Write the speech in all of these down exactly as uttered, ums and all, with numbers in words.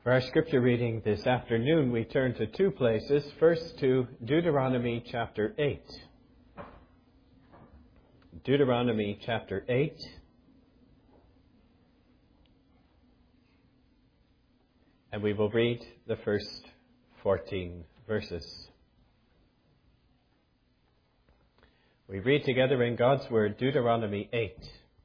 For our scripture reading this afternoon, we turn to two places. First to Deuteronomy chapter eight. Deuteronomy chapter eight. And we will read the first fourteen verses. We read together in God's Word, Deuteronomy eight.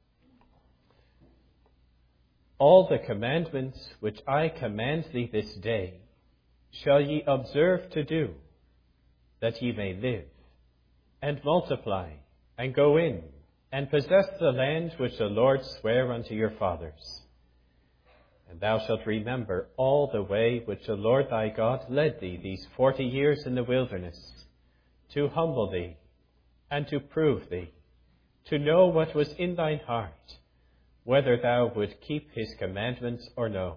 All the commandments which I command thee this day shall ye observe to do, that ye may live, and multiply, and go in, and possess the land which the Lord sware unto your fathers. And thou shalt remember all the way which the Lord thy God led thee these forty years in the wilderness, to humble thee, and to prove thee, to know what was in thine heart, whether thou would keep his commandments or no.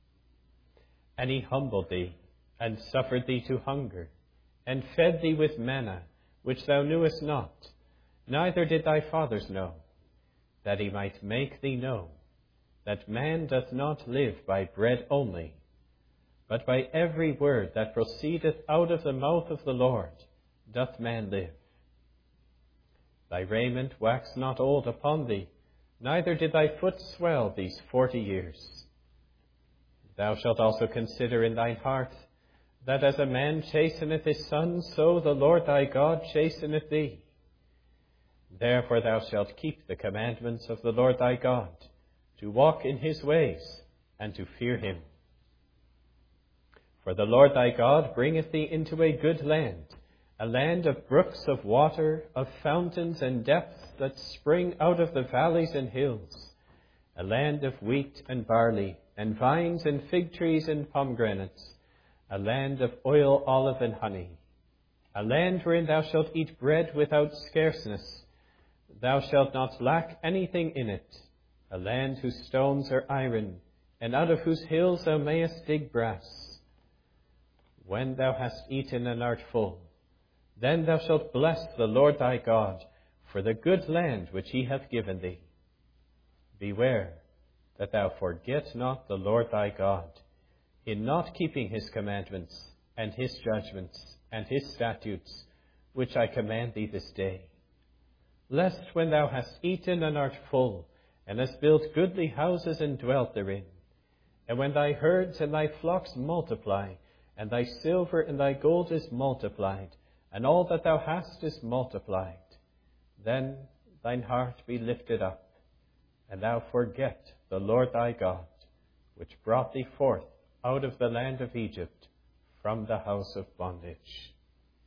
And he humbled thee, and suffered thee to hunger, and fed thee with manna, which thou knewest not, neither did thy fathers know, that he might make thee know that man doth not live by bread only, but by every word that proceedeth out of the mouth of the Lord doth man live. Thy raiment waxed not old upon thee, neither did thy foot swell these forty years. Thou shalt also consider in thine heart that as a man chasteneth his son, so the Lord thy God chasteneth thee. Therefore thou shalt keep the commandments of the Lord thy God, to walk in his ways, and to fear him. For the Lord thy God bringeth thee into a good land, a land of brooks of water, of fountains and depths that spring out of the valleys and hills, a land of wheat and barley, and vines and fig trees and pomegranates, a land of oil, olive, and honey, a land wherein thou shalt eat bread without scarceness. Thou shalt not lack anything in it, a land whose stones are iron, and out of whose hills thou mayest dig brass. When thou hast eaten and art full, then thou shalt bless the Lord thy God for the good land which he hath given thee. Beware that thou forget not the Lord thy God, in not keeping his commandments, and his judgments, and his statutes, which I command thee this day. Lest when thou hast eaten and art full, and hast built goodly houses and dwelt therein, and when thy herds and thy flocks multiply, and thy silver and thy gold is multiplied, and all that thou hast is multiplied, then thine heart be lifted up, and thou forget the Lord thy God, which brought thee forth out of the land of Egypt from the house of bondage.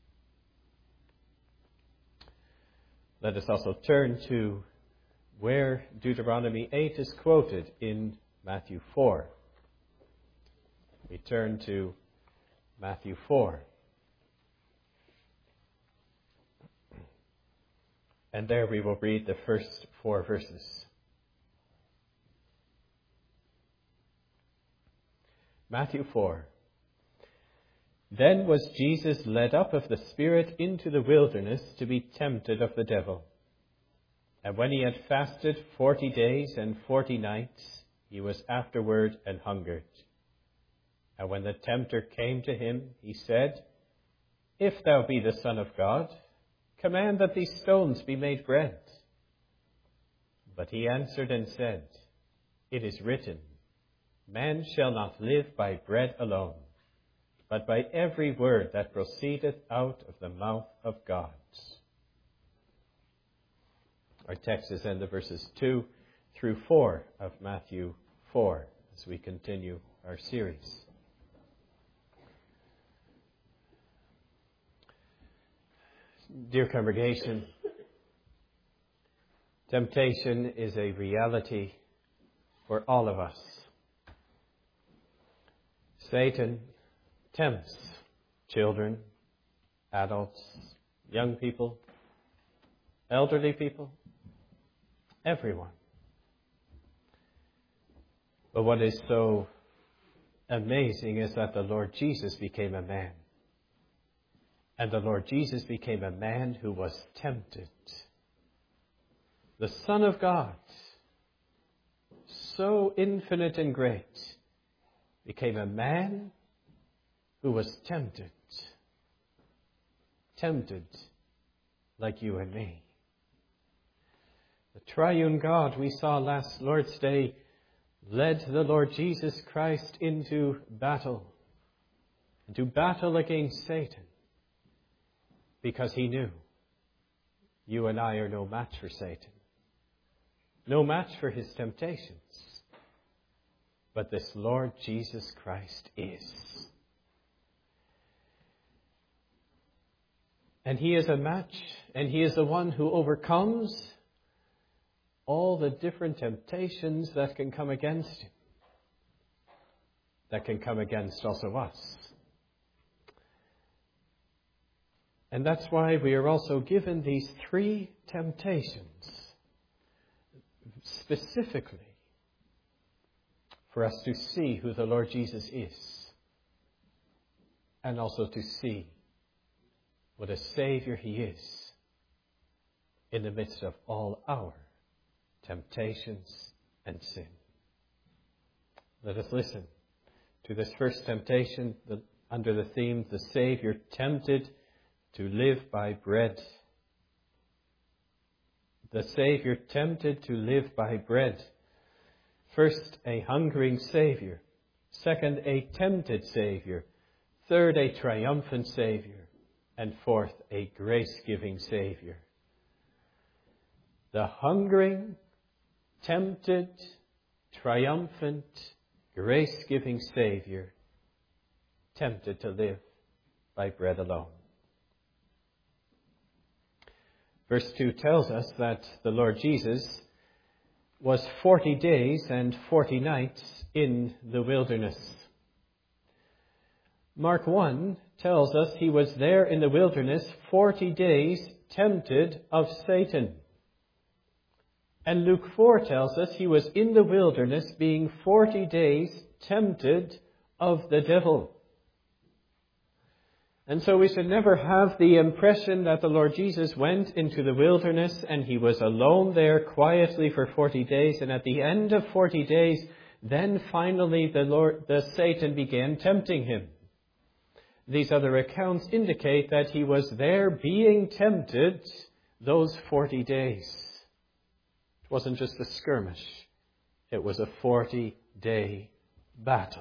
Let us also turn to where Deuteronomy eight is quoted in Matthew four. We turn to Matthew four. And there we will read the first four verses. Matthew four. Then was Jesus led up of the Spirit into the wilderness to be tempted of the devil. And when he had fasted forty days and forty nights, he was afterward an hungered. And when the tempter came to him, he said, If thou be the Son of God, command that these stones be made bread. But he answered and said, It is written, Man shall not live by bread alone, but by every word that proceedeth out of the mouth of God. Our text is in the verses two through four of Matthew four as we continue our series. Dear congregation, temptation is a reality for all of us. Satan tempts children, adults, young people, elderly people, everyone. But what is so amazing is that the Lord Jesus became a man. And the Lord Jesus became a man who was tempted. The Son of God, so infinite and great, became a man who was tempted. Tempted like you and me. The triune God we saw last Lord's Day led the Lord Jesus Christ into battle. Into battle against Satan. Because he knew you and I are no match for Satan. No match for his temptations. But this Lord Jesus Christ is. And he is a match, and he is the one who overcomes all the different temptations that can come against him. That can come against also us. And that's why we are also given these three temptations specifically for us to see who the Lord Jesus is and also to see what a Savior he is in the midst of all our temptations and sin. Let us listen to this first temptation the, under the theme, the Savior tempted to live by bread. The Savior tempted to live by bread. First, a hungering Savior. Second, a tempted Savior. Third, a triumphant Savior. And fourth, a grace-giving Savior. The hungering, tempted, triumphant, grace-giving Savior, tempted to live by bread alone. Verse two tells us that the Lord Jesus was forty days and forty nights in the wilderness. Mark one tells us he was there in the wilderness forty days tempted of Satan. And Luke four tells us he was in the wilderness being forty days tempted of the devil. And so we should never have the impression that the Lord Jesus went into the wilderness and he was alone there quietly for forty days. And at the end of forty days, then finally the Lord, the Satan began tempting him. These other accounts indicate that he was there being tempted those forty days. It wasn't just a skirmish. It was a forty-day battle.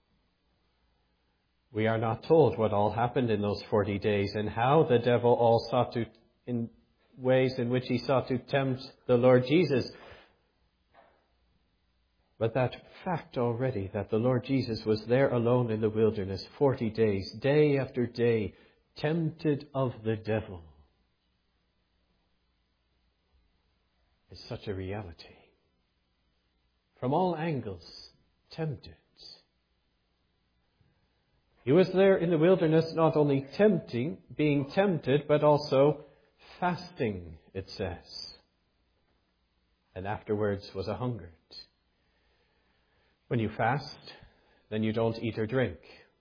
We are not told what all happened in those forty days and how the devil all sought to, in ways in which he sought to tempt the Lord Jesus. But that fact already, that the Lord Jesus was there alone in the wilderness forty days, day after day, tempted of the devil, is such a reality. From all angles, tempted. He was there in the wilderness not only tempting, being tempted, but also fasting, it says. And afterwards was a hungered. When you fast, then you don't eat or drink.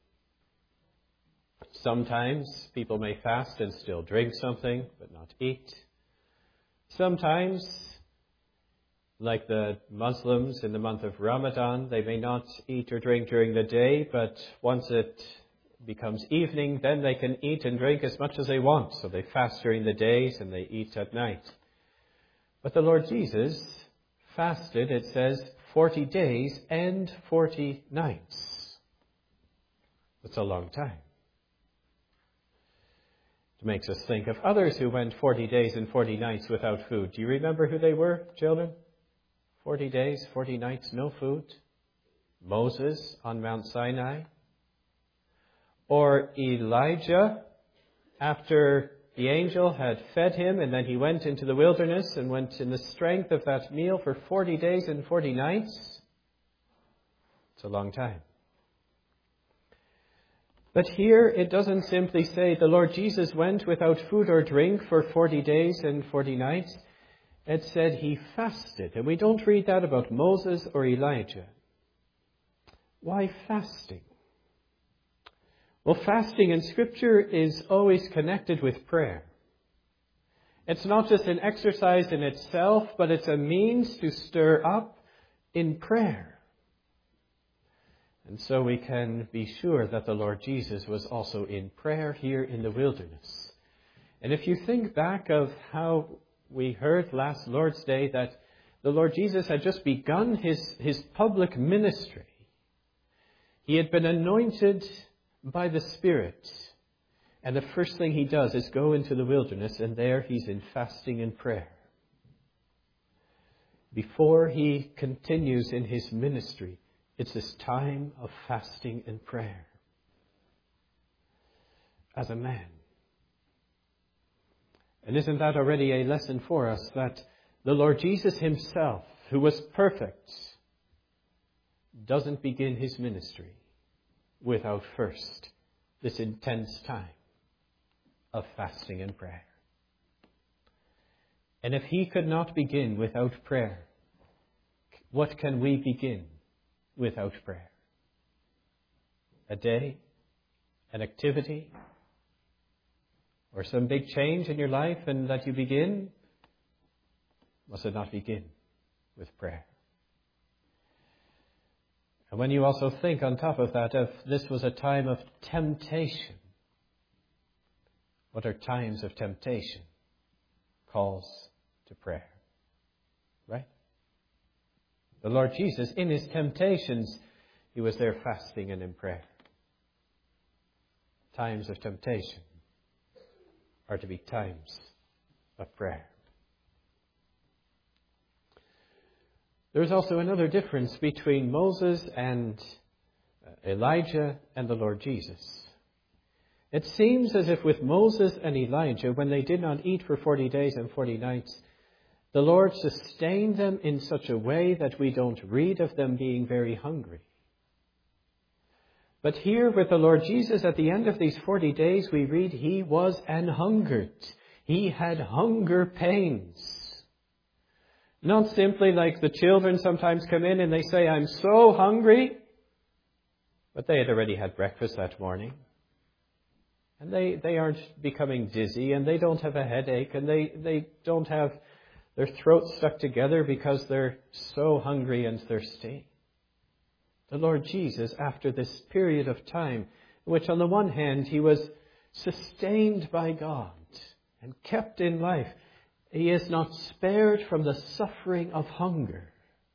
Sometimes people may fast and still drink something, but not eat. Sometimes, like the Muslims in the month of Ramadan, they may not eat or drink during the day, but once it becomes evening, then they can eat and drink as much as they want. So they fast during the days and they eat at night. But the Lord Jesus fasted, it says, forty days and forty nights. That's a long time. It makes us think of others who went forty days and forty nights without food. Do you remember who they were, children? Forty days, forty nights, no food. Moses on Mount Sinai. Or Elijah, after the angel had fed him, and then he went into the wilderness and went in the strength of that meal for forty days and forty nights. It's a long time. But here it doesn't simply say the Lord Jesus went without food or drink for forty days and forty nights. It said he fasted. And we don't read that about Moses or Elijah. Why fasting? Well, fasting in Scripture is always connected with prayer. It's not just an exercise in itself, but it's a means to stir up in prayer. And so we can be sure that the Lord Jesus was also in prayer here in the wilderness. And if you think back of how we heard last Lord's Day that the Lord Jesus had just begun his, his public ministry. He had been anointed by the Spirit. And the first thing he does is go into the wilderness, and there he's in fasting and prayer. Before he continues in his ministry, it's this time of fasting and prayer. As a man. And isn't that already a lesson for us that the Lord Jesus himself, who was perfect, doesn't begin his ministry without first this intense time of fasting and prayer. And if he could not begin without prayer, what can we begin without prayer? A day? An activity? Or some big change in your life and that you begin? Must it not begin with prayer? And when you also think on top of that, if this was a time of temptation, what are times of temptation? Calls to prayer. Right? The Lord Jesus, in his temptations, he was there fasting and in prayer. Times of temptation are to be times of prayer. There's also another difference between Moses and Elijah and the Lord Jesus. It seems as if with Moses and Elijah, when they did not eat for forty days and forty nights, the Lord sustained them in such a way that we don't read of them being very hungry. But here with the Lord Jesus, at the end of these forty days, we read he was an hungered. He had hunger pains. Not simply like the children sometimes come in and they say, I'm so hungry. But they had already had breakfast that morning. And they, they aren't becoming dizzy and they don't have a headache and they, they don't have their throats stuck together because they're so hungry and thirsty. The Lord Jesus, after this period of time, in which on the one hand he was sustained by God and kept in life, he is not spared from the suffering of hunger.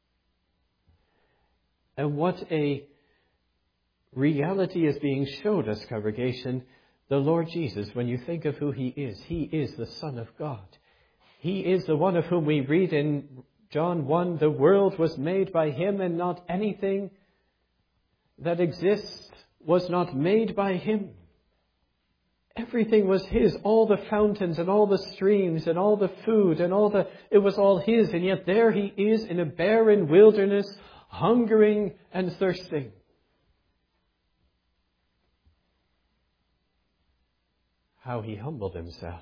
And what a reality is being showed us, congregation. The Lord Jesus, when you think of who he is, he is the Son of God. He is the one of whom we read in John one, the world was made by him and not anything that exists was not made by him. Everything was his, all the fountains and all the streams and all the food and all the, it was all his. And yet there he is in a barren wilderness, hungering and thirsting. How he humbled himself.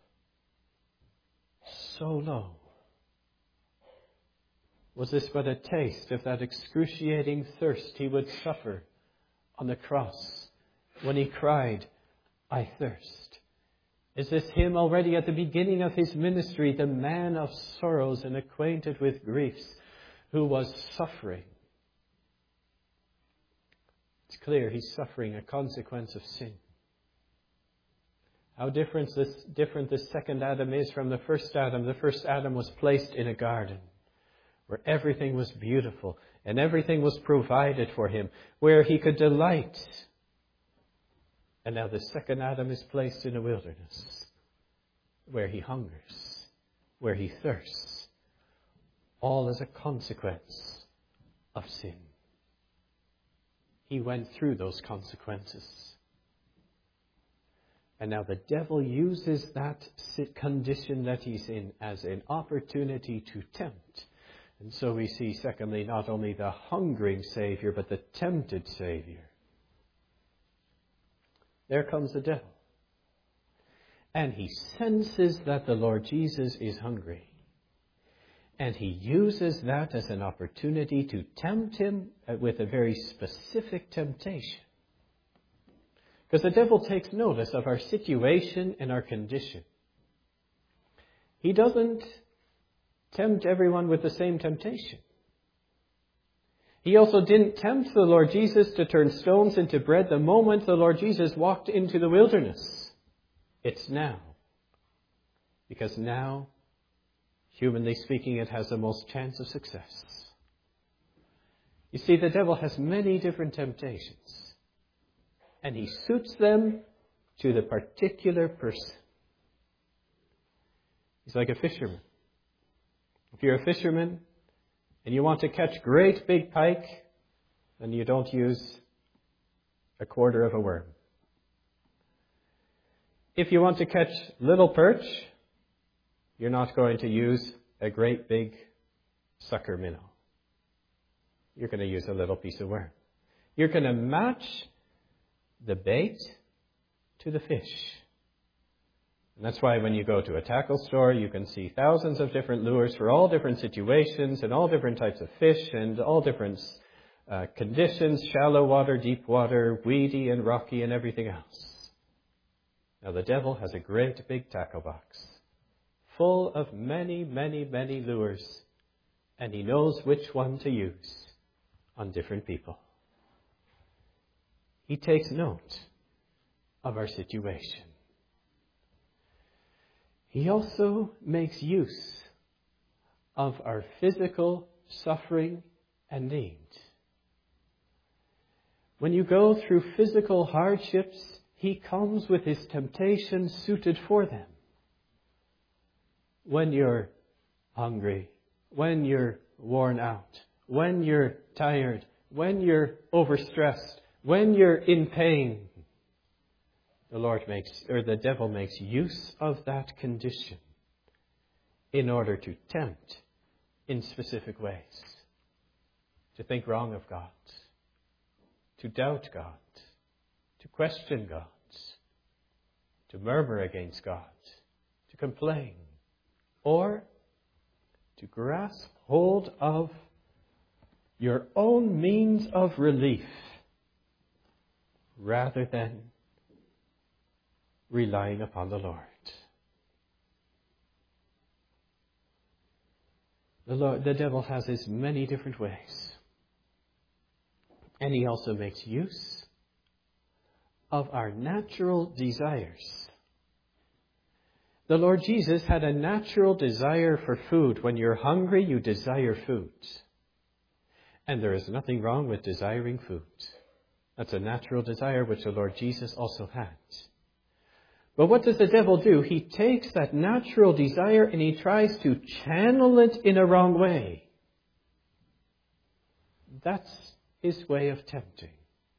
So low. Was this but a taste of that excruciating thirst he would suffer on the cross when he cried, I thirst? Is this him already at the beginning of his ministry, the man of sorrows and acquainted with griefs, who was suffering? It's clear he's suffering a consequence of sin. How different this, different this second Adam is from the first Adam. The first Adam was placed in a garden where everything was beautiful and everything was provided for him, where he could delight. And now the second Adam is placed in a wilderness where he hungers, where he thirsts, all as a consequence of sin. He went through those consequences. And now the devil uses that condition that he's in as an opportunity to tempt. And so we see, secondly, not only the hungering Savior, but the tempted Savior. There comes the devil. And he senses that the Lord Jesus is hungry. And he uses that as an opportunity to tempt him with a very specific temptation. Because the devil takes notice of our situation and our condition. He doesn't tempt everyone with the same temptation. He also didn't tempt the Lord Jesus to turn stones into bread the moment the Lord Jesus walked into the wilderness. It's now. Because now, humanly speaking, it has the most chance of success. You see, the devil has many different temptations, and he suits them to the particular person. He's like a fisherman. If you're a fisherman and you want to catch great big pike, then you don't use a quarter of a worm. If you want to catch little perch, you're not going to use a great big sucker minnow. You're going to use a little piece of worm. You're going to match the bait to the fish. And that's why when you go to a tackle store, you can see thousands of different lures for all different situations and all different types of fish and all different uh, conditions, shallow water, deep water, weedy and rocky and everything else. Now the devil has a great big tackle box full of many, many, many lures, and he knows which one to use on different people. He takes note of our situation. He also makes use of our physical suffering and need. When you go through physical hardships, he comes with his temptations suited for them. When you're hungry, when you're worn out, when you're tired, when you're overstressed, when you're in pain, the Lord makes, or the devil makes use of that condition in order to tempt in specific ways. To think wrong of God, to doubt God, to question God, to murmur against God, to complain, or to grasp hold of your own means of relief rather than relying upon the Lord. The Lord, the devil has his many different ways. And he also makes use of our natural desires. The Lord Jesus had a natural desire for food. When you're hungry, you desire food. And there is nothing wrong with desiring food. That's a natural desire which the Lord Jesus also had. But what does the devil do? He takes that natural desire and he tries to channel it in a wrong way. That's his way of tempting.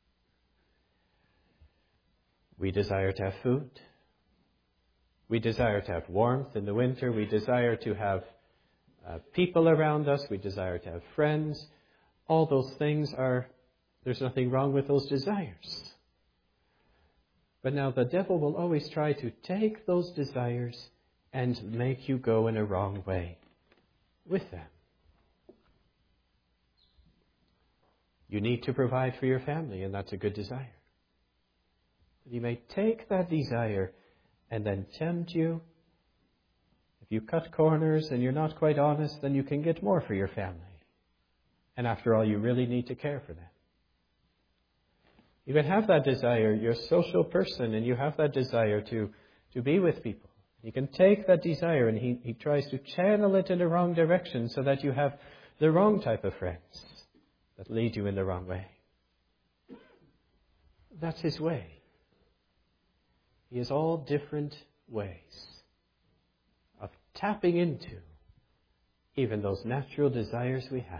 We desire to have food. We desire to have warmth in the winter. We desire to have uh, people around us. We desire to have friends. All those things are, there's nothing wrong with those desires. But now the devil will always try to take those desires and make you go in a wrong way with them. You need to provide for your family, and that's a good desire. But he may take that desire and then tempt you. If you cut corners and you're not quite honest, then you can get more for your family. And after all, you really need to care for them. You can have that desire. You're a social person and you have that desire to, to be with people. You can take that desire and he, he tries to channel it in the wrong direction so that you have the wrong type of friends that lead you in the wrong way. That's his way. He has all different ways of tapping into even those natural desires we have.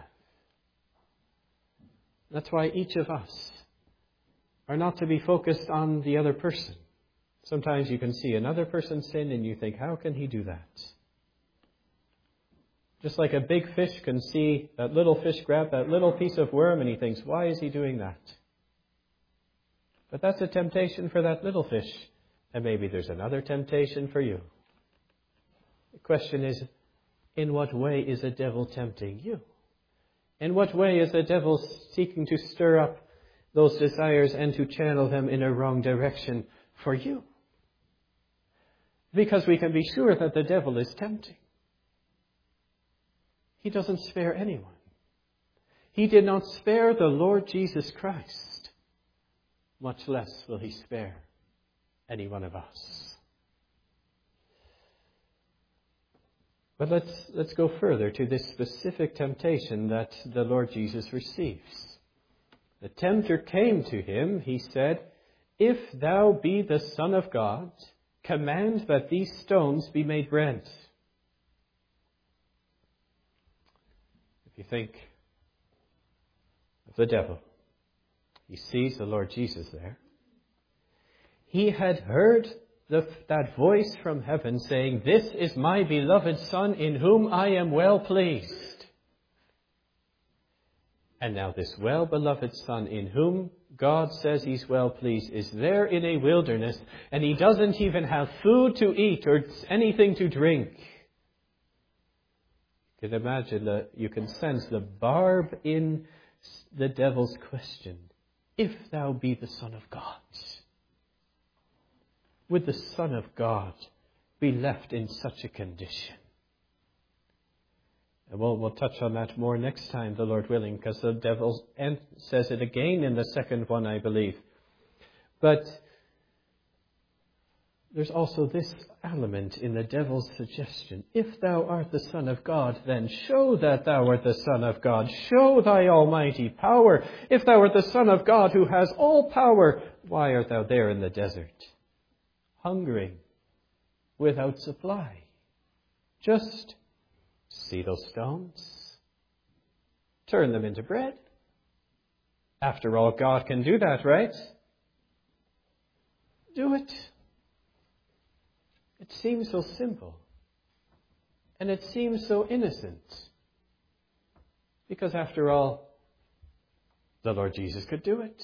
That's why each of us are not to be focused on the other person. Sometimes you can see another person sin and you think, how can he do that? Just like a big fish can see that little fish grab that little piece of worm and he thinks, why is he doing that? But that's a temptation for that little fish. And maybe there's another temptation for you. The question is, in what way is the devil tempting you? In what way is the devil seeking to stir up those desires and to channel them in a wrong direction for you? Because we can be sure that the devil is tempting. He doesn't spare anyone. He did not spare the Lord Jesus Christ. Much less will he spare any one of us. But let's, let's go further to this specific temptation that the Lord Jesus receives. The tempter came to him, he said, "If thou be the Son of God, command that these stones be made bread." If you think of the devil, he sees the Lord Jesus there. He had heard the, that voice from heaven saying, "This is my beloved Son in whom I am well pleased." And now this well-beloved Son in whom God says he's well pleased is there in a wilderness, and he doesn't even have food to eat or anything to drink. You can imagine that, you can sense the barb in the devil's question. If thou be the Son of God, would the Son of God be left in such a condition? And we'll, we'll touch on that more next time, the Lord willing, because the devil says it again in the second one, I believe. But there's also this element in the devil's suggestion. If thou art the Son of God, then show that thou art the Son of God. Show thy almighty power. If thou art the Son of God who has all power, why art thou there in the desert, hungering, without supply? Just see those stones, turn them into bread. After all, God can do that, right? Do it. It seems so simple. And it seems so innocent. Because after all, the Lord Jesus could do it.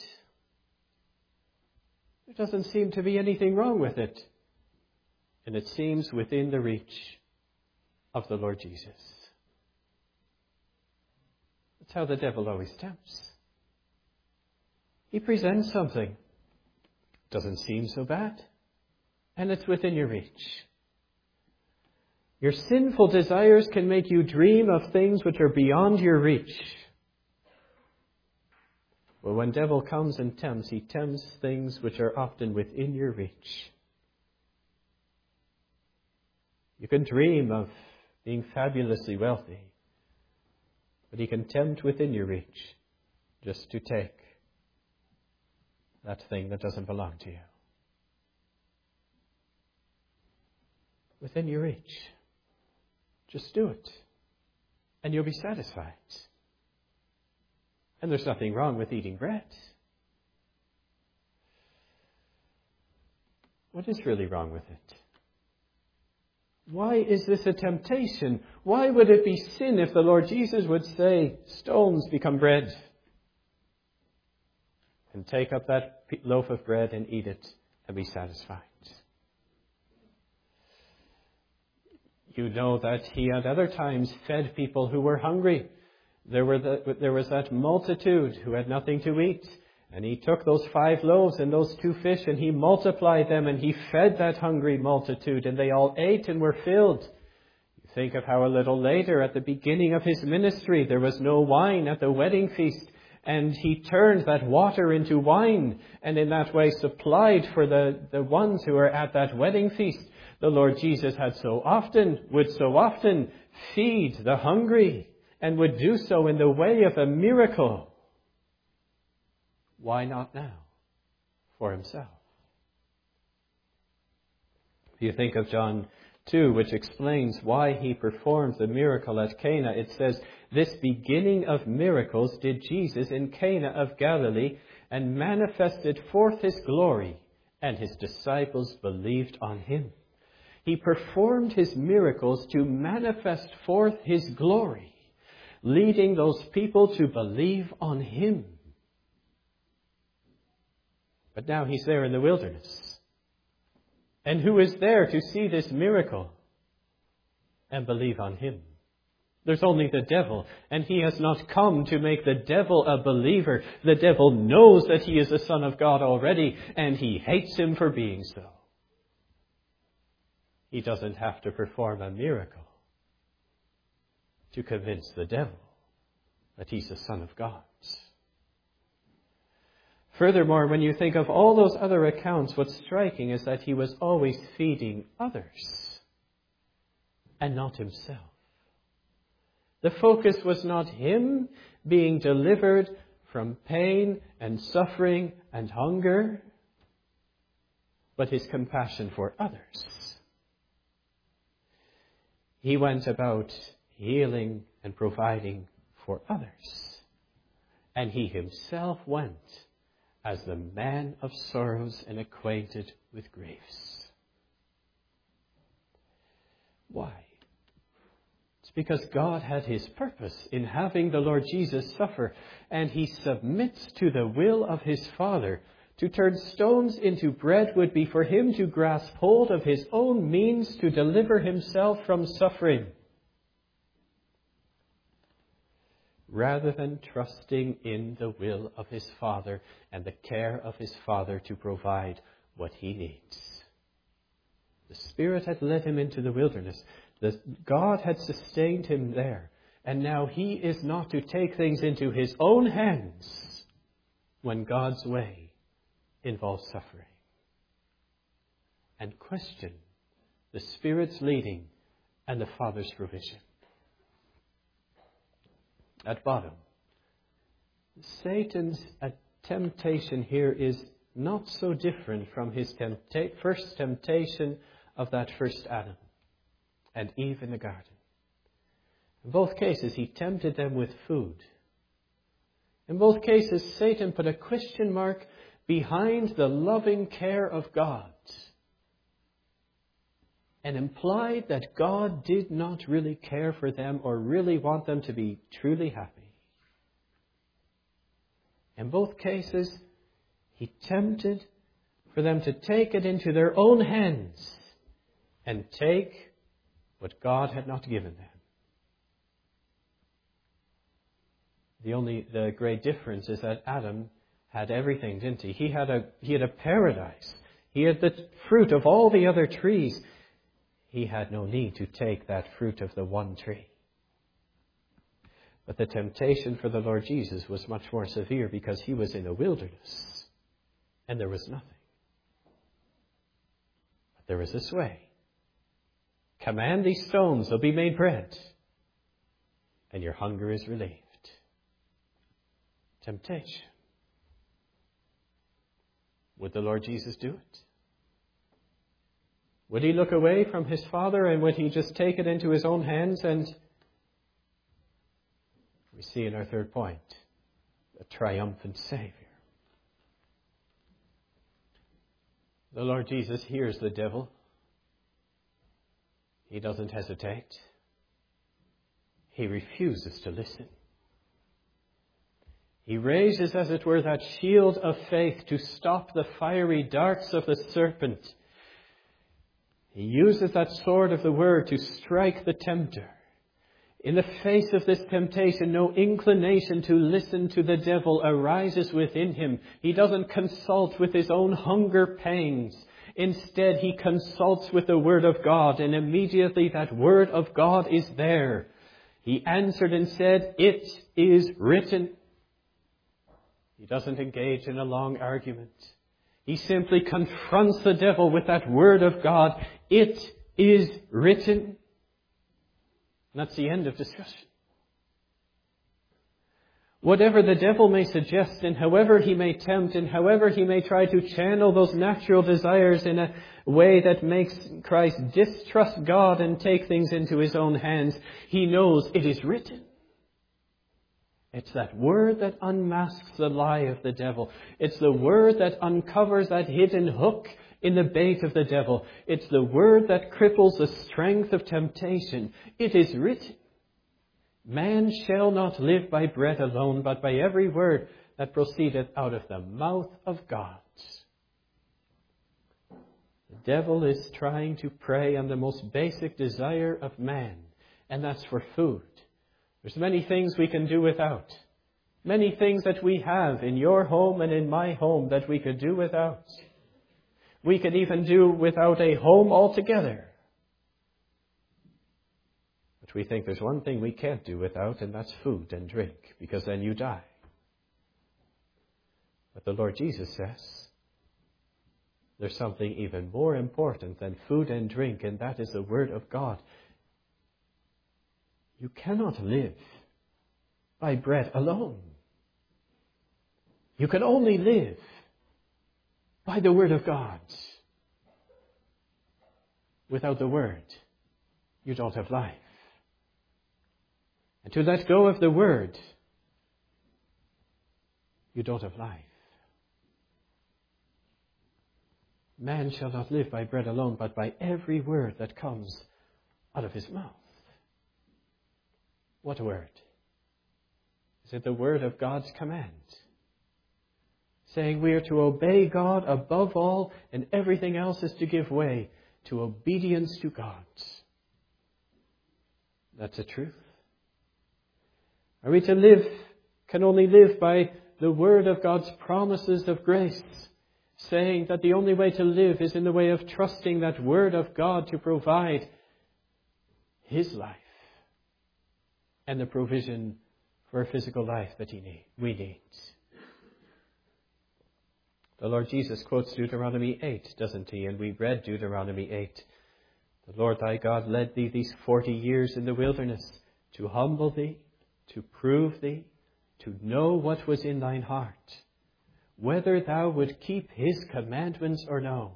There doesn't seem to be anything wrong with it. And it seems within the reach of the Lord Jesus. That's how the devil always tempts. He presents something. Doesn't seem so bad. And it's within your reach. Your sinful desires can make you dream of things which are beyond your reach. Well, when devil comes and tempts, he tempts things which are often within your reach. You can dream of being fabulously wealthy, but he can tempt within your reach just to take that thing that doesn't belong to you. Within your reach. Just do it. And you'll be satisfied. And there's nothing wrong with eating bread. What is really wrong with it? Why is this a temptation? Why would it be sin if the Lord Jesus would say, stones become bread? And take up that loaf of bread and eat it and be satisfied. You know that he at other times fed people who were hungry. There were the, there was that multitude who had nothing to eat. And he took those five loaves and those two fish and he multiplied them and he fed that hungry multitude and they all ate and were filled. You think of how a little later at the beginning of his ministry there was no wine at the wedding feast and he turned that water into wine and in that way supplied for the, the ones who were at that wedding feast. The Lord Jesus had so often, would so often feed the hungry and would do so in the way of a miracle. Why not now? For himself. If you think of John two, which explains why he performed the miracle at Cana, it says, "This beginning of miracles did Jesus in Cana of Galilee and manifested forth his glory, and his disciples believed on him." He performed his miracles to manifest forth his glory, leading those people to believe on him. But now he's there in the wilderness. And who is there to see this miracle and believe on him? There's only the devil, and he has not come to make the devil a believer. The devil knows that he is the Son of God already, and he hates him for being so. He doesn't have to perform a miracle to convince the devil that he's the Son of God. Furthermore, when you think of all those other accounts, what's striking is that he was always feeding others and not himself. The focus was not him being delivered from pain and suffering and hunger, but his compassion for others. He went about healing and providing for others. And he himself went as the man of sorrows and acquainted with griefs. Why? It's because God had his purpose in having the Lord Jesus suffer, and he submits to the will of his Father. To turn stones into bread would be for him to grasp hold of his own means to deliver himself from suffering, rather than trusting in the will of his Father and the care of his Father to provide what he needs. The Spirit had led him into the wilderness. The, God had sustained him there. And now he is not to take things into his own hands when God's way involves suffering, and question the Spirit's leading and the Father's provision. At bottom, Satan's temptation here is not so different from his tempta- first temptation of that first Adam and Eve in the garden. In both cases, he tempted them with food. In both cases, Satan put a question mark behind the loving care of God and implied that God did not really care for them or really want them to be truly happy. In both cases, he tempted for them to take it into their own hands and take what God had not given them. The only, the great difference is that Adam had everything, didn't he? He had a, he had a paradise. He had the fruit of all the other trees. He had no need to take that fruit of the one tree. But the temptation for the Lord Jesus was much more severe because he was in a wilderness and there was nothing. But there was this way. Command these stones, they'll be made bread, and your hunger is relieved. Temptation. Would the Lord Jesus do it? Would he look away from his Father and would he just take it into his own hands? And we see in our third point, a triumphant Savior. The Lord Jesus hears the devil. He doesn't hesitate. He refuses to listen. He raises, as it were, that shield of faith to stop the fiery darts of the serpent. He uses that sword of the Word to strike the tempter. In the face of this temptation, no inclination to listen to the devil arises within him. He doesn't consult with his own hunger pangs. Instead, he consults with the Word of God, and immediately that Word of God is there. He answered and said, "It is written." He doesn't engage in a long argument. He simply confronts the devil with that Word of God. It is written. And that's the end of discussion. Whatever the devil may suggest and however he may tempt and however he may try to channel those natural desires in a way that makes Christ distrust God and take things into his own hands, he knows it is written. It's that word that unmasks the lie of the devil. It's the word that uncovers that hidden hook in the bait of the devil. It's the word that cripples the strength of temptation. It is written, "Man shall not live by bread alone, but by every word that proceedeth out of the mouth of God." The devil is trying to prey on the most basic desire of man, and that's for food. There's many things we can do without. Many things that we have in your home and in my home that we could do without. We can even do without a home altogether. But But we think there's one thing we can't do without, and that's food and drink, because then you die. But the Lord Jesus says there's something even more important than food and drink, and that is the Word of God. You cannot live by bread alone. You can only live by the Word of God. Without the Word, you don't have life. And to let go of the Word, you don't have life. Man shall not live by bread alone, but by every word that comes out of his mouth. What word? Is it the word of God's command? Saying we are to obey God above all, and everything else is to give way to obedience to God. That's the truth. Are we to live, can only live by the word of God's promises of grace, saying that the only way to live is in the way of trusting that word of God to provide His life and the provision for a physical life that he need, we need. The Lord Jesus quotes Deuteronomy eight, doesn't he? And we read Deuteronomy eight. The Lord thy God led thee these forty years in the wilderness to humble thee, to prove thee, to know what was in thine heart, whether thou would keep His commandments or no.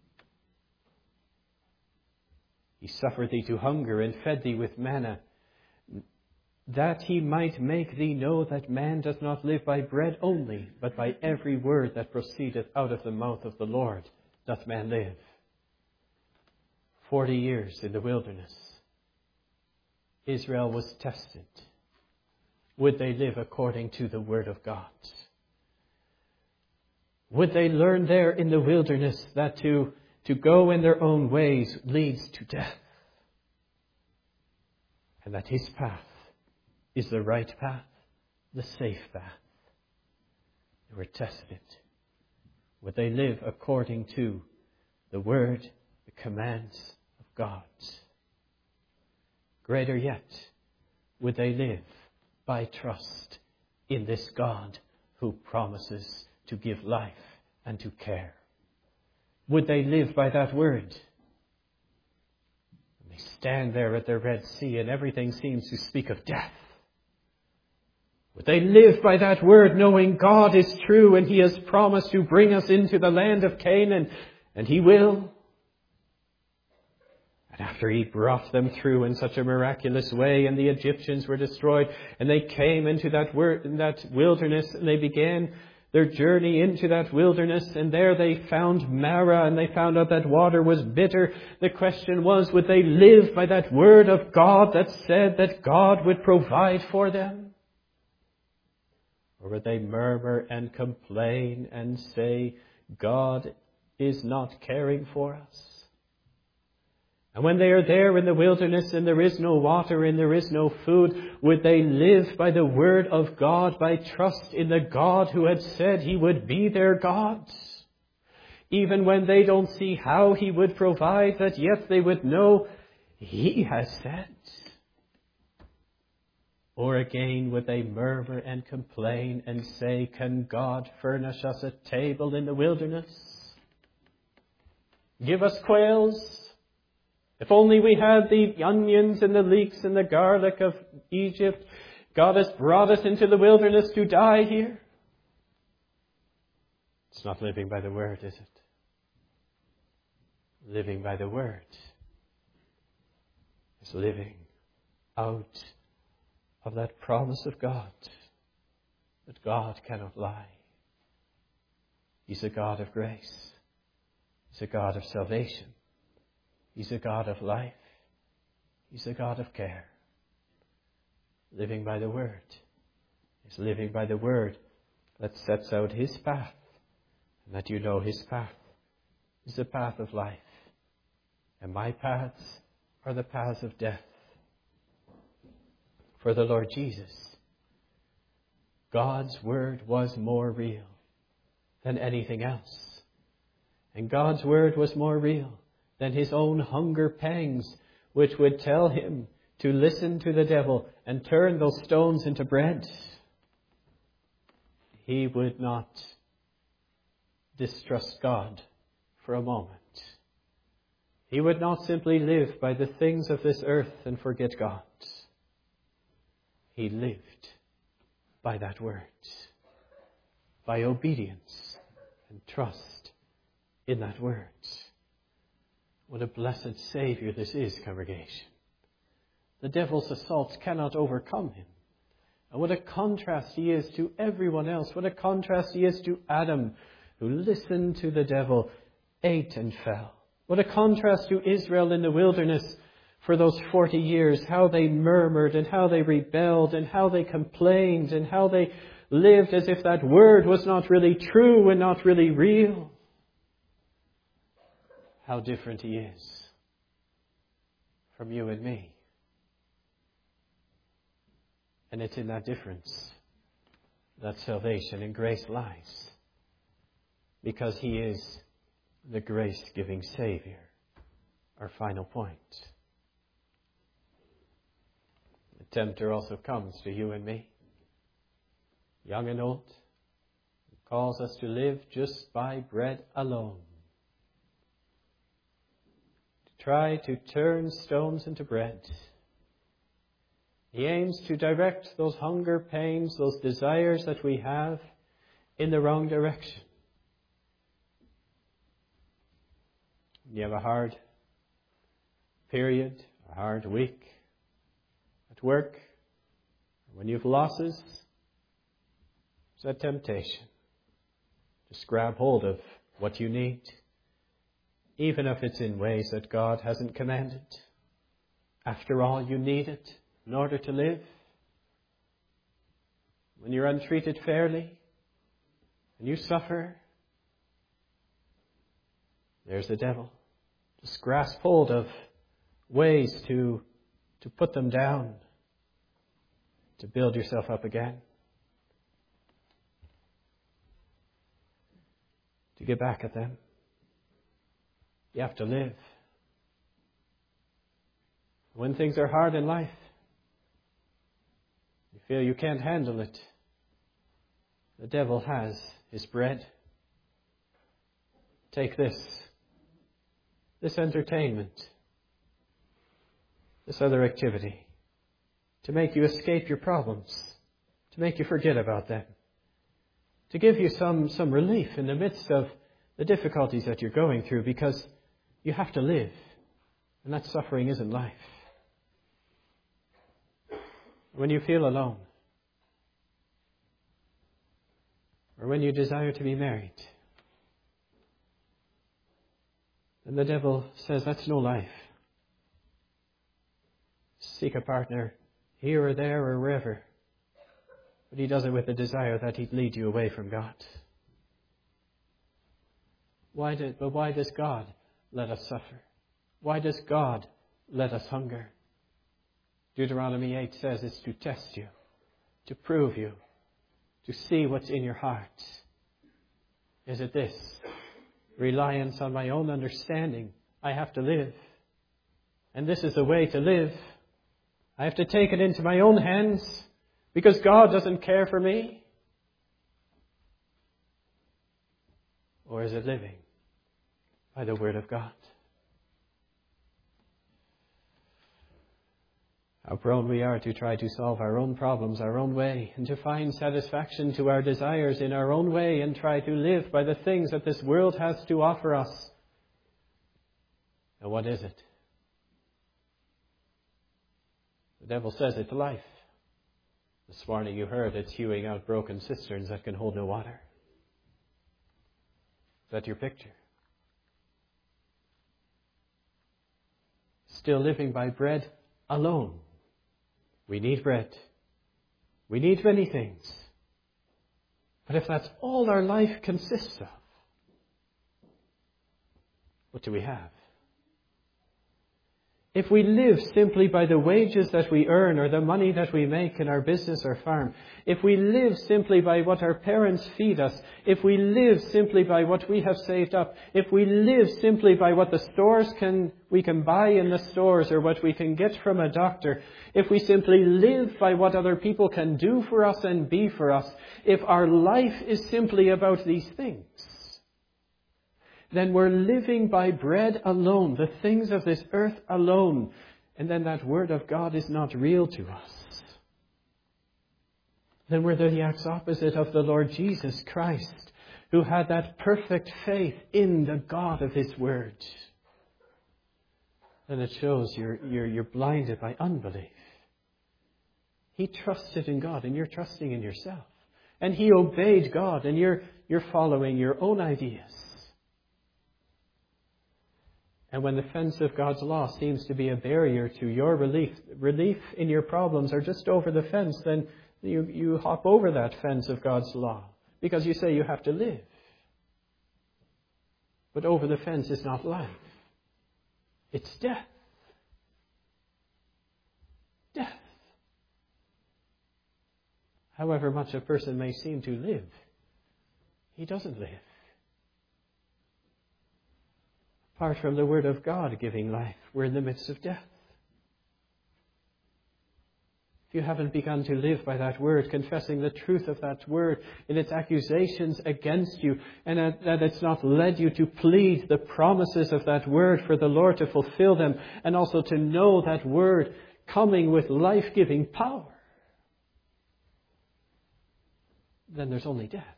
He suffered thee to hunger and fed thee with manna, that He might make thee know that man does not live by bread only, but by every word that proceedeth out of the mouth of the Lord doth man live. Forty years in the wilderness, Israel was tested. Would they live according to the word of God? Would they learn there in the wilderness that to, to go in their own ways leads to death? And that His path is the right path, the safe path. They were tested. Would they live according to the word, the commands of God? Greater yet, would they live by trust in this God who promises to give life and to care? Would they live by that word? And they stand there at the Red Sea and everything seems to speak of death. Would they live by that word, knowing God is true and He has promised to bring us into the land of Canaan, and He will? And after He brought them through in such a miraculous way, and the Egyptians were destroyed, and they came into that word, in that wilderness, and they began their journey into that wilderness, and there they found Marah, and they found out that water was bitter. The question was, would they live by that word of God that said that God would provide for them? Or would they murmur and complain and say, God is not caring for us? And when they are there in the wilderness and there is no water and there is no food, would they live by the word of God, by trust in the God who had said He would be their God? Even when they don't see how He would provide, that yet they would know He has said. Or again, would they murmur and complain and say, can God furnish us a table in the wilderness? Give us quails? If only we had the onions and the leeks and the garlic of Egypt. God has brought us into the wilderness to die here. It's not living by the word, is it? Living by the word is living out of that promise of God, that God cannot lie. He's a God of grace. He's a God of salvation. He's a God of life. He's a God of care. Living by the word is living by the word that sets out His path, and that you know His path is the path of life, and my paths are the paths of death. For the Lord Jesus, God's word was more real than anything else. And God's word was more real than His own hunger pangs, which would tell Him to listen to the devil and turn those stones into bread, he would not distrust God for a moment. He would not simply live by the things of this earth and forget God. He lived by that word, by obedience and trust in that word. What a blessed Savior this is, congregation. The devil's assaults cannot overcome him. And what a contrast he is to everyone else. What a contrast he is to Adam, who listened to the devil, ate and fell. What a contrast to Israel in the wilderness for those forty years, how they murmured and how they rebelled and how they complained and how they lived as if that word was not really true and not really real. How different he is from you and me. And it's in that difference that salvation and grace lies. Because he is the grace-giving Savior. Our final point. The tempter also comes to you and me, young and old, and calls us to live just by bread alone. To try to turn stones into bread. He aims to direct those hunger pains, those desires that we have in the wrong direction. You have a hard period, a hard week at work, when you've losses, it's a temptation. Just grab hold of what you need, even if it's in ways that God hasn't commanded. After all, you need it in order to live. When you're untreated fairly and you suffer, there's the devil. Just grasp hold of ways to, to put them down, to build yourself up again, to get back at them. You have to live. When things are hard in life, you feel you can't handle it, the devil has his bread. Take this. This entertainment, this other activity, to make you escape your problems, to make you forget about them, to give you some, some relief in the midst of the difficulties that you're going through, because you have to live, and that suffering isn't life. When you feel alone, or when you desire to be married, and the devil says, that's no life. Seek a partner here or there or wherever. But he does it with the desire that he'd lead you away from God. Why did, but why does God let us suffer? Why does God let us hunger? Deuteronomy eight says it's to test you, to prove you, to see what's in your heart. Is it this? Reliance on my own understanding. I have to live. And this is the way to live. I have to take it into my own hands because God doesn't care for me. Or is it living by the Word of God? How prone we are to try to solve our own problems our own way and to find satisfaction to our desires in our own way and try to live by the things that this world has to offer us. And what is it? The devil says it's life. This morning you heard it's hewing out broken cisterns that can hold no water. Is that your picture? Still living by bread alone. We need bread. We need many things. But if that's all our life consists of, what do we have? if we live simply by the wages that we earn or the money that we make in our business or farm, if we live simply by what our parents feed us, if we live simply by what we have saved up, if we live simply by what the stores can, we can buy in the stores or what we can get from a doctor, if we simply live by what other people can do for us and be for us, if our life is simply about these things, then we're living by bread alone, the things of this earth alone. And then that word of God is not real to us. Then we're the exact opposite of the Lord Jesus Christ, who had that perfect faith in the God of His word. Then it shows you're, you're, you're blinded by unbelief. He trusted in God and you're trusting in yourself. And he obeyed God and you're, you're following your own ideas. And when the fence of God's law seems to be a barrier to your relief, relief in your problems are just over the fence, then you, you hop over that fence of God's law because you say you have to live. But over the fence is not life. It's death. Death. However much a person may seem to live, he doesn't live. Apart from the Word of God giving life, we're in the midst of death. If you haven't begun to live by that Word, confessing the truth of that Word in its accusations against you, and that it's not led you to plead the promises of that Word for the Lord to fulfill them, and also to know that Word coming with life-giving power, then there's only death.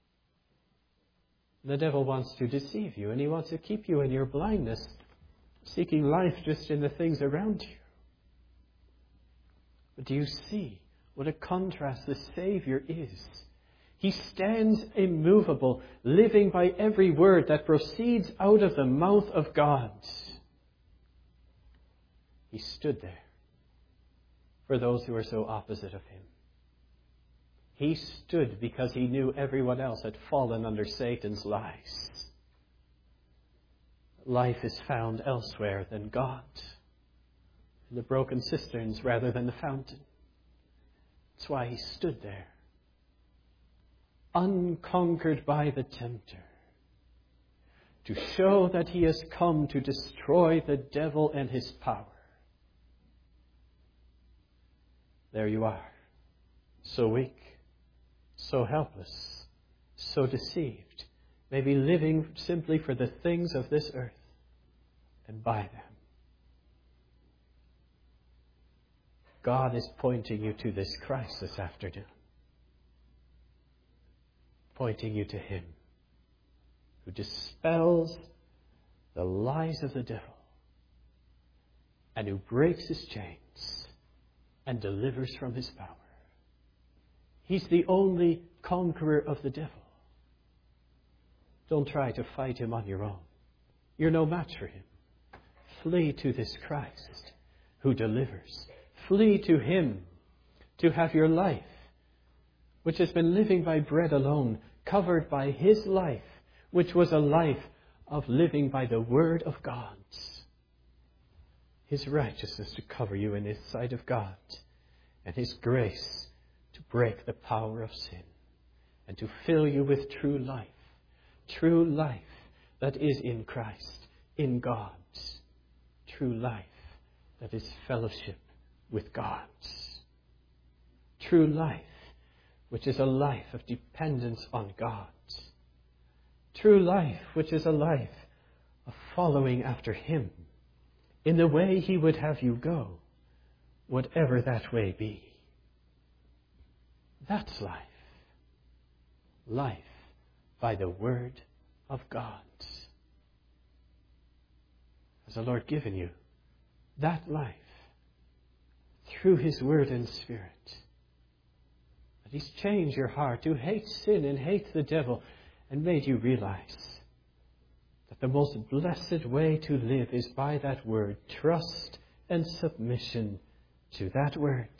The devil wants to deceive you, and he wants to keep you in your blindness, seeking life just in the things around you. But do you see what a contrast the Savior is? He stands immovable, living by every word that proceeds out of the mouth of God. He stood there for those who are so opposite of him. He stood because he knew everyone else had fallen under Satan's lies. Life is found elsewhere than God, in the broken cisterns rather than the fountain. That's why he stood there, unconquered by the tempter, to show that he has come to destroy the devil and his power. There you are, so weak, so helpless, so deceived, maybe living simply for the things of this earth and by them. God is pointing you to this Christ this afternoon, pointing you to Him who dispels the lies of the devil and who breaks his chains and delivers from his power. He's the only conqueror of the devil. Don't try to fight him on your own. You're no match for him. Flee to this Christ who delivers. Flee to Him to have your life, which has been living by bread alone, covered by His life, which was a life of living by the Word of God. His righteousness to cover you in His sight of God, and His grace to break the power of sin and to fill you with true life. True life that is in Christ, in God. True life that is fellowship with God. True life, which is a life of dependence on God. True life, which is a life of following after Him in the way He would have you go, whatever that way be. That's life. Life by the Word of God. Has the Lord given you that life through His Word and Spirit? That He's changed your heart to hate sin and hate the devil and made you realize that the most blessed way to live is by that Word. Trust and submission to that Word.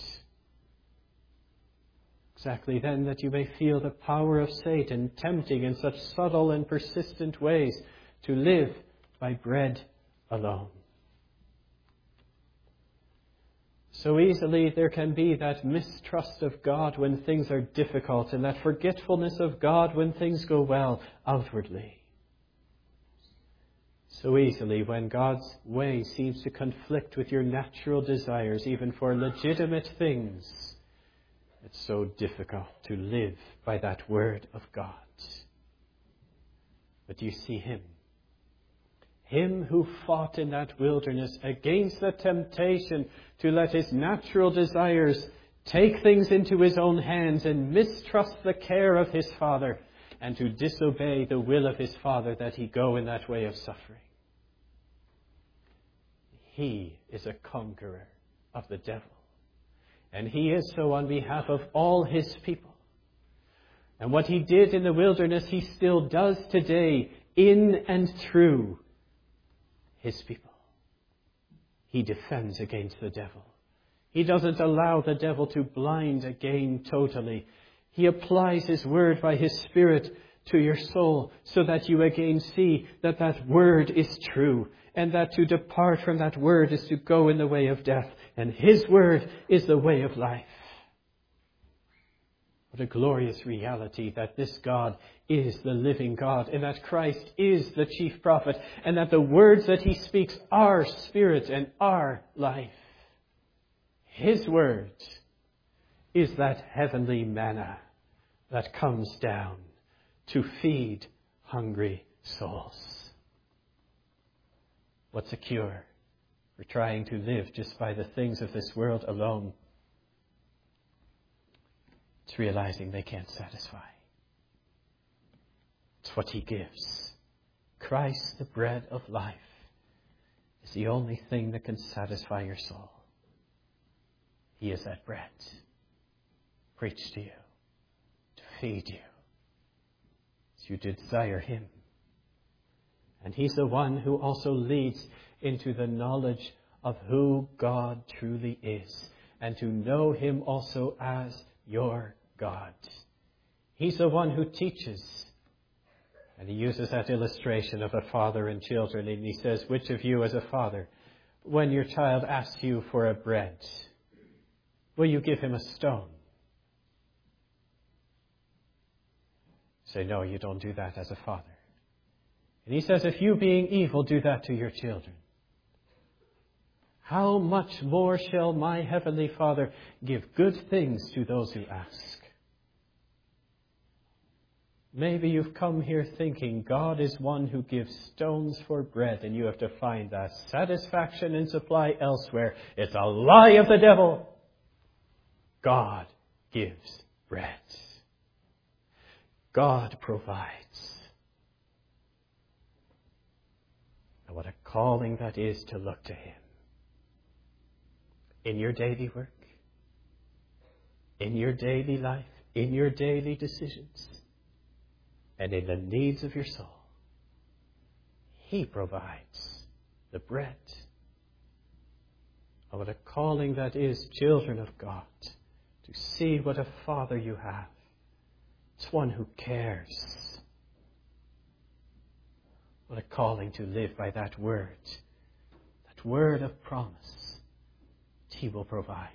Exactly then that you may feel the power of Satan tempting in such subtle and persistent ways to live by bread alone. So easily there can be that mistrust of God when things are difficult, and that forgetfulness of God when things go well outwardly. So easily when God's way seems to conflict with your natural desires, even for legitimate things, it's so difficult to live by that word of God. But you see him. Him who fought in that wilderness against the temptation to let his natural desires take things into his own hands and mistrust the care of his Father, and to disobey the will of his Father that he go in that way of suffering. He is a conqueror of the devil. And he is so on behalf of all his people. And what he did in the wilderness, he still does today in and through his people. He defends against the devil. He doesn't allow the devil to blind again totally. He applies his word by his Spirit to your soul so that you again see that that word is true, and that to depart from that word is to go in the way of death, and his word is the way of life. What a glorious reality that this God is the living God, and that Christ is the chief prophet, and that the words that he speaks are spirit and are life. His word is that heavenly manna that comes down to feed hungry souls. What's a cure for trying to live just by the things of this world alone? It's realizing they can't satisfy. It's what he gives. Christ, the bread of life, is the only thing that can satisfy your soul. He is that bread, preached to you, to feed you, as you desire him. And he's the one who also leads into the knowledge of who God truly is, and to know him also as your God. He's the one who teaches. And he uses that illustration of a father and children, and he says, which of you as a father, when your child asks you for a bread, will you give him a stone? Say, no, you don't do that as a father. And he says, if you being evil do that to your children, how much more shall my heavenly Father give good things to those who ask? Maybe you've come here thinking God is one who gives stones for bread, and you have to find that satisfaction and supply elsewhere. It's a lie of the devil. God gives bread. God provides. And what a calling that is to look to him. In your daily work, in your daily life, in your daily decisions, and in the needs of your soul. He provides the bread. Oh, what a calling that is, children of God, to see what a Father you have. It's one who cares. What a calling to live by that word, that word of promise. He will provide.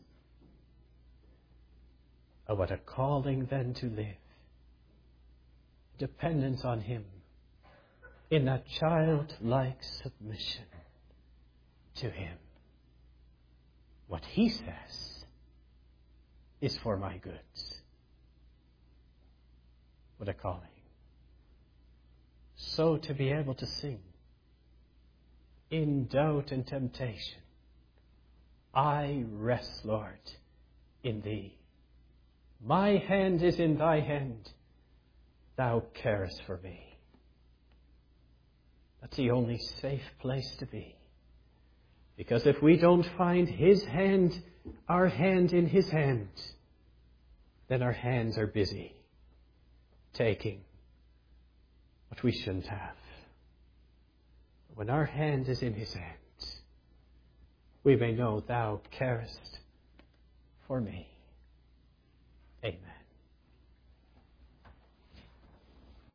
Oh, what a calling then to live. Dependence on him in that childlike submission to him. What he says is for my good. What a calling. So to be able to sing in doubt and temptation, I rest, Lord, in thee. My hand is in thy hand. Thou carest for me. That's the only safe place to be. Because if we don't find his hand, our hand in his hand, then our hands are busy taking what we shouldn't have. When our hand is in his hand, we may know thou carest for me. Amen.